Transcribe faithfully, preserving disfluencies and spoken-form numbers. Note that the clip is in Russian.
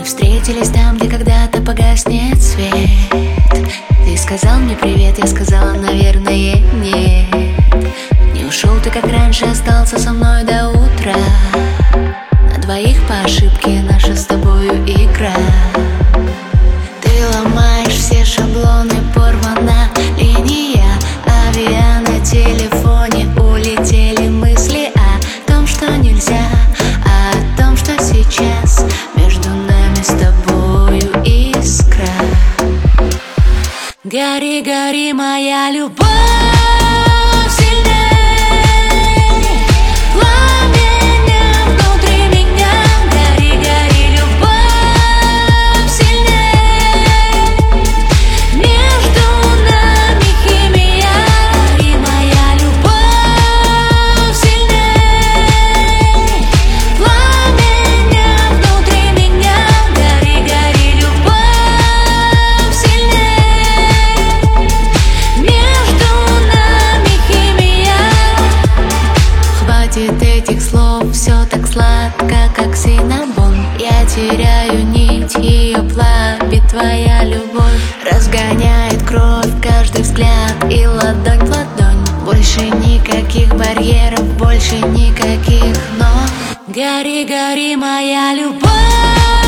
встретились там, где когда-то погаснет свет. Ты сказал мне привет, я сказала, наверное, нет. Не ушел ты, как раньше, остался со мной до утра. На двоих по ошибке наша с тобою игра. Ты ломаешь все шаблоны, порвана линия. Авиа на телефоне, улетели мысли о том, что нельзя, а о том, что сейчас между нами с тобою искра. Гори, гори, моя любовь сильней, пламя внутри меня. Гори, гори, любовь сильней, между нами химия. Гори, моя любовь сильней, пламя внутри меня. Гори, гори, любовь сильней, между нами химия. Хватит этих слов, все так сладко, как синнамон. Я теряю нить, ее плавит твоя любовь. Разгоняет кровь каждый взгляд и ладонь в ладонь. Больше никаких барьеров, больше никаких но. Гори, гори, моя любовь